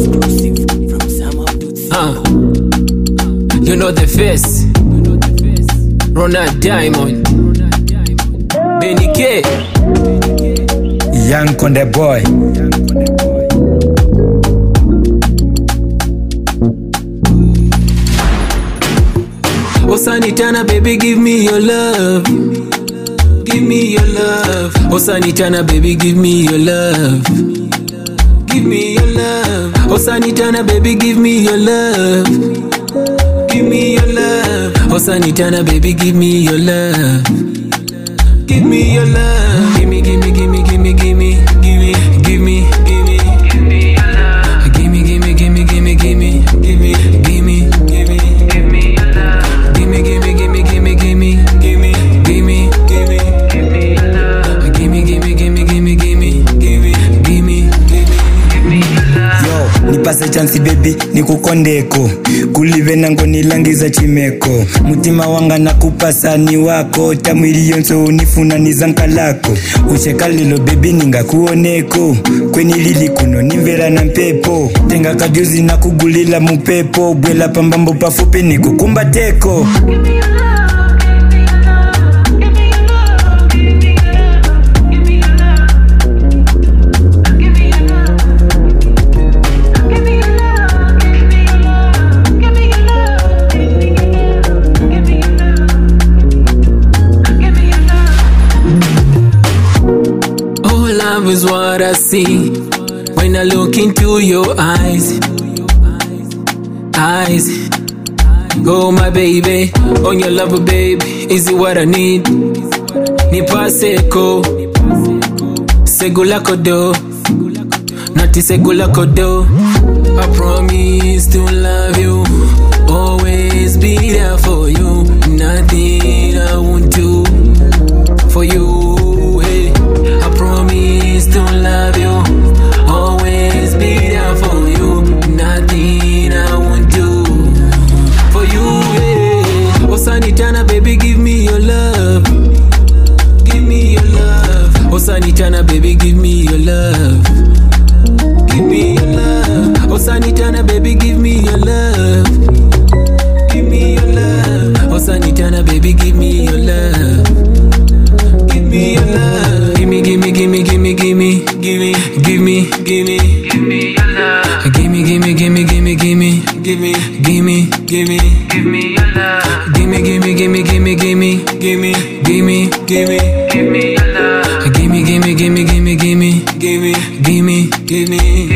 You know the face. Ronald Diamond, Benny K, Young Conde Boy. Osanitana, baby, give me your love. Give me your love. Osanitana, baby, give me your love. Give me your love. Osanitana, baby, give me your love. Give me your love. Osanitana, baby, give me your love. Give me your love. Give me, give me, give me, give me, give me, give me, give me, give me, give me your love. Give me, give me, give me, give me, give me, give me, give me, give me, give me your love. Give me, give me, give me, give me, give me, give me, give me, give me, give me your love. Give me, give me, give me, give me, give me, give me, give me, give me your love. Yo, nipase chance baby, nikukondeko. Kulive nango nilangiza chimeko. Mutima wanga nakupasa ni wako. Tamwili yonso unifuna nizanka lako. Ushekalilo baby ninga kuoneko. Kweni lili kuno nimvera na mpepo. Tenga kajuzi na kugulila mupepo. Bwela pambambo pafupe nikukumba teko. Love is what I see when I look into your eyes. Eyes, oh my baby, on your love, baby, is it what I need? Nipaseko, segula kodo, nati segula kodo. I promise to love you, always be there for you. Nothing I won't do for you. To love you, always be there for you. Nothing I won't do for you. Yeah. Osanitana, baby, give me your love. Give me your love. Osanitana, baby, give me your love. Give me your love. Osanitana, baby, give me your love. Give me your love. Osanitana, baby, give me your love. Give me your love. Give me, give me, give me, give me, give me, give me, give me, give me, give me your love. Give me, give me, give me, give me, give me, give me, give me, give me, give me your love. Give me, give me, give me, give me, give me, give me, give me, give me, give me your love. Give me, give me, give me, give me, give me, give me, give me, give me.